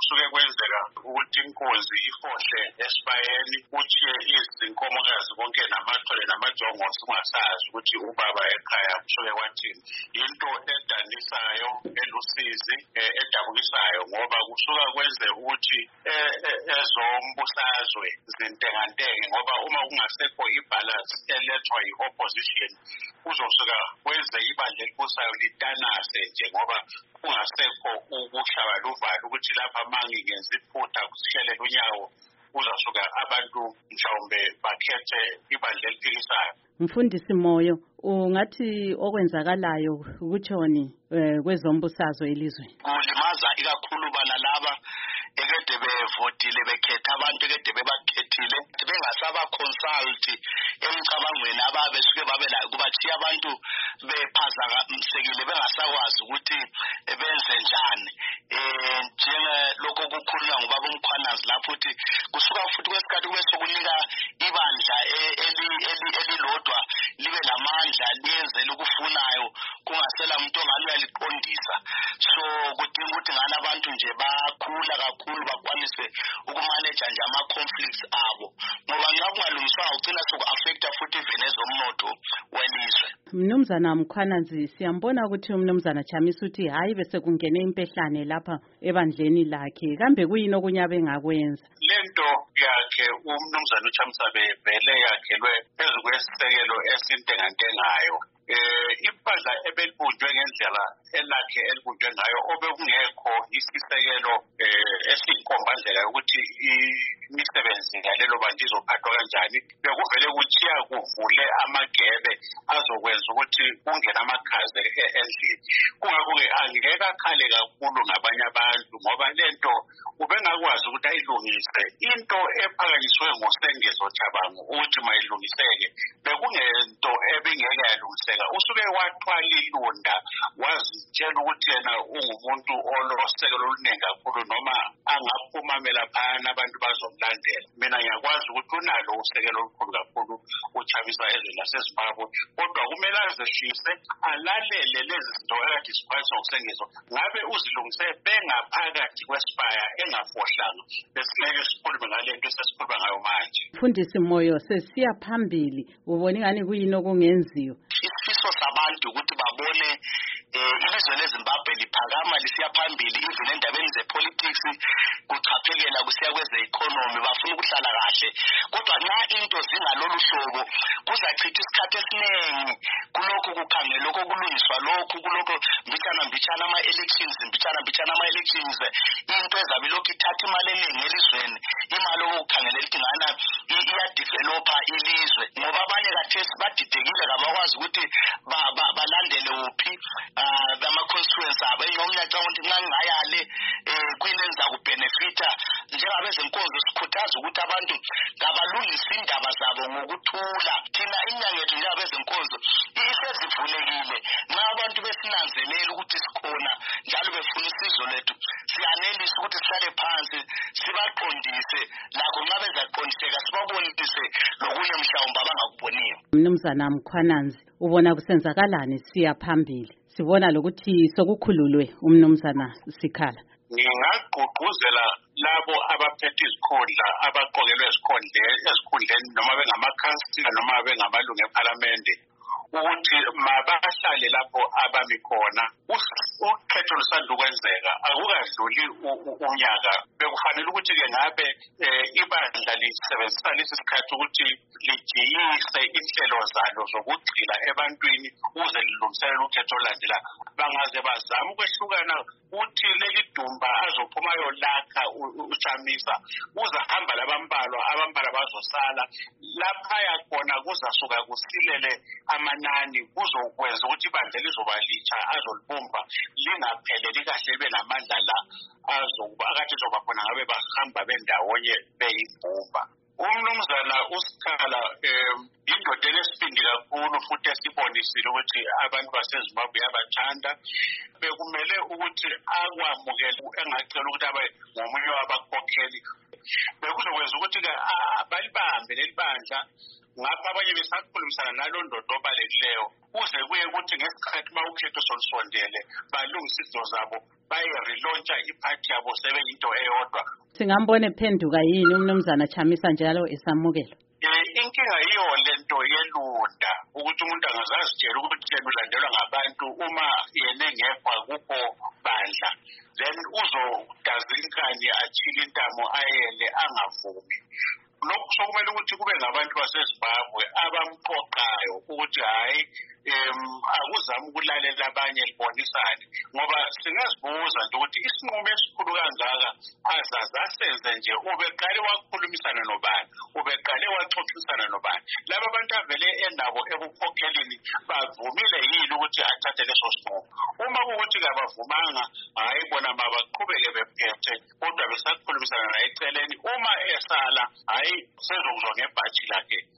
kusuke kwenzeka ukuthi inkozi ifohle esibayeni utshiye izinkomokazi konke namathole namajongo singasazi ukuthi ubaba ekhaya kusuke kwathini. Into edanisayo elusizi edabukisayo ngoba kusuka kwenze ukuthi ezombusazwe zintengantenge ngoba uma kungasekho ibalance elethwa yi-opposition kuzosuka kwenze ibandla elibusayo litanase nje ngoba kungasekho ukuhlaba luvalo ukuthi lapha mangingenza iphutha kusihlele unyawo uzasuka abantu mhlawumbe bakhethe ibandla eliphikisayo. Mfundisi Moyo, ungathi okwenzakalayo ukutshoni kwezombusazwe elizweni? Kulimaza ikakhulu bana laba ekade bevotile bekhetha abantu ekade bebakhethile bengasaba consult emcabangweni ababesuke babela kubachiya abantu bephazamisekile bengasakwazi ukuthi benze njani. Njengalokho kukhulunywa ngubaba uMkhwanazi lapho uthi kusuka futhi kwesikhathi kube sokunika ibandla elilodwa libe lamandla liyenzela ukufunayo kungasela umuntu ongaluya liqondisa. So kudinga ukuthi ngani abantu nje bakhula kakhulu bakwanise ukumanage nje ama-conflicts abo ngoba ngakungalungiswanga ugcina soku-affecta futhi even ezomnotho welizwe. Mnumzana Mkhwanazi, siyambona ukuthi umnumzana Chamisa uthi hayi bese kungene impehlane lapha ebandleni lakhe, kambe kuyini okunye abengakwenza? Lento yakhe umnumzana uChamisa bevele yakhelwe phezu kwesisekelo esintengantengayo. Ibandla ebelibunjwe ngendlela elakhe elibunjwe ngayo obekungekho isisekelo esiyinkombandlela yokuthi imisebenzi ngalelo bandla izophathwa kanjani. Bekuvele kuchiya kuvule amagebe azokwenza ukuthi kungene amakhaza endlini. Kungakho-ke angeke akhale kakhulu ngabanye abantu ngoba lento ubengakwazi ukuthi ayilungise. Into ephakanyiswe nguSengezo Tshabangu ukuthi mayilungiseke bekungento ebingeke yalungiseka. Usuke wathwala ilunda wazitshela ukuthi yena ungumuntu olosekelo oluningi kakhulu noma angaphumamela phana abantu bazomlandela. Mina ngiyakwazi ukuthi unalo usekelo olukhulu kakhulu uChamisa ezweni laseZimbabwe kodwa kumele azehlise alalele lezi zinto ekade ziphathwa nguSengezo ngabe uzilungise bengaphakathi kwesibaya engafohlanga besingeke sikhulume ngalento esesikhuluma ngayo manje. Mfundisi Moyo, sesiya phambili ubona ngani kuyini okungenziwa? Isifiso sabantu ukuthi babone ilizwe leZimbabwe liphakama lisiya phambili even endabeni zepolitics kuchaphekela kusiya kweze-economy bafuna ukuhlala kahle kodwa nxa into zingalolu hlobo kuzachitha isikhathi esiningi kulokhu kukhangela lokho kulungiswa lokhu kulokho mbitshana ama-elections into ezabe lokhu ithatha imali eningi elizweni imali okukhangela ukuthi ngana iyadevelopa ilizwe ngoba abanye kathesi badidekile kabakwazi ukuthi balandele uphi ama-constituency abo engomnyaca ukuthi nxa ngingayale kuyini enza kubenefita njengabezenkonzo sikhuthaza ukuthi abantu ngabalungise indaba zabo ngokuthula. Thina inyanga yethu njengabezenkonzo isezivulekile nxa abantu besinanzelela ukuthi sikhona njalo befuna usizo lethu siyanelisa ukuthi sihlale phansi sibaqondise lakho nxa bezaqondiseka sibabonise lokunye mhlawumbe abangakuboniyo. Mnumzana Mkhwanazi, ubona kusenzakalani siya phambili? Sibona lokuthi sokukhululwe umnumzana Sikhala. Ngingagqugquzela labo abaphethe izikhundla abaqokelwe esikhundleni noma bengamakhansila noma bengamalungu ePhalamende ukuthi mabahlale lapho abami khona. Ukhetho lusanda ukwenzeka akukadluli unyaka bekufanele ukuthi-ke ngabe ibandla lisebenzisa lesi sikhathi ukuthi lijiyise inhlelo zalo zokugxila ebantwini ukuze lilungiselele ukhetho olulandela. Bangaze bazama ukwehlukana uthi leli dumba azophuma yolakha uChamisa uzahamba abambalwa bazosala lapha yakhona kuzasuka kusilele amanani kuzokwenza ukuthi ibandla lizoba litsha azolibumba lingapheleli kahle libe namandla la akade zoba khona ngabe bahamba bendawonye beyibumba. Umnumzana uSikhala indoda enesibindi kakhulu futhi esibonisile ukuthi abantu baseZimbabwe yabathanda. Bekumele ukuthi akwamukele engacela ukuthi abe ngomunye wabakhokheli bekuzokwenza ukuthi-ke balibambe leli bandla ngapha abanye besakhulumisana nalo ndoda obalekileyo kuze kuye ukuthi ngesikhathi uma ukhetho solusondele balungisa izinto zabo baye-relauncha iphathi yabo sebeyinto eyodwa. Singambona ephenduka yini umnumzana Chamisa njalo esamukela? Inkinga yiyo lento yelunda ukuthi umuntu angazazitshela ukuthi yena ulandelwa ngabantu uma yena engekho akukho bandla, then uzodazinkani achile intamo ayele angavumi. Lokhu sokumele ukuthi kube ngabantu baseZimbabwe abamqoqayo ukuthi hayi akuzama ukulalela abanye libonisane, ngoba singazibuza nje ukuthi isinqumo esikhulu kangaka azazenze nje ubeqale wakhulumisana nobani, ubeqale waxoxisana nobani. Laba bantu avele enabo ebukhokhelini bavumile yini ukuthi athathe leso sinqumo? Uma kuwukuthi kabavumanga, hayi bona mabaqhubeke bephethe kodwa besakhulumisana naye eceleni, uma esala hayi sezokuzwa ngebhaji lakhe.